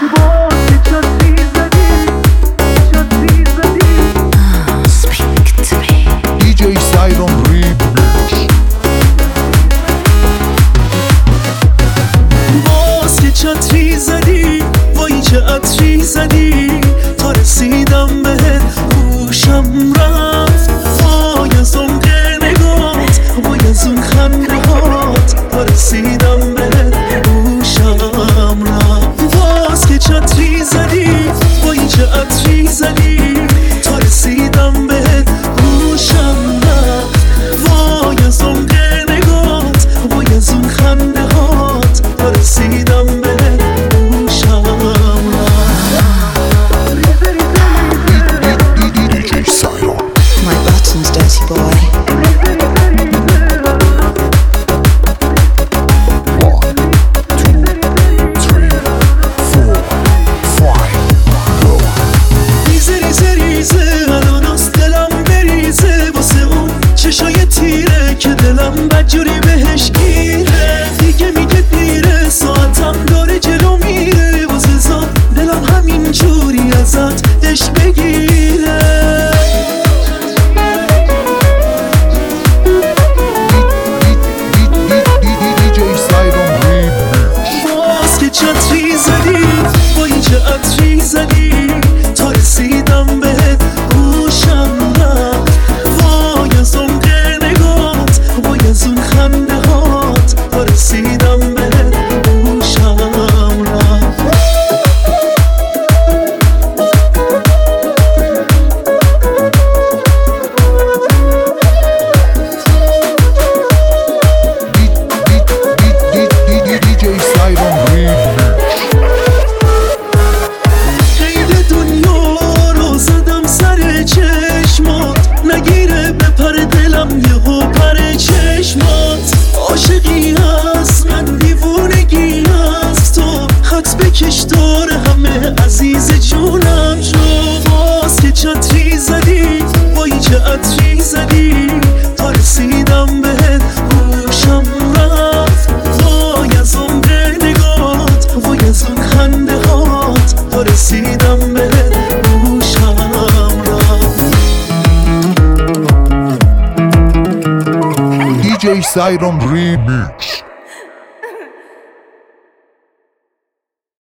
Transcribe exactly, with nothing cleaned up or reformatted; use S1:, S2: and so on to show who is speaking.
S1: چتری زدی وای چه عطری زدی تا رسیدم بهت گوشم رفت وای از اون نگات وای از اون خندهات تا رسیدم بهت گوشم رفت باز که چتری زدی وای چه عطری زدی تا رسیدم بهت گوشم رفت وای از اون نگات وای از اون خندهات تا رسیدم که دلم بدجوری بهش گیره دیگه میگه دیره ساعتم داره جلو میره واسه زاد دلم همین جوری ازت دش بگیره باز که چتری زدی وای چه عطری زدی تا رسیدم بهت گوشم رفت وای از اون از اون خنده هات تا رسیدم بهت گوشم رفت قید دنیا رو زدم سر چشمات نگیره بپر دلم یهو پر چشمات عاشقی هست من دیوونگی هست تو خط بکش داره همه عزیز جونم شو باز که چتری زدی وای چه عطری زدی تا رسیدم بهت گوشم رفت وای از اون نگات وای از اون خنده هات تا رسیدم بهت گوشم رفت
S2: دی جی Siron Remix.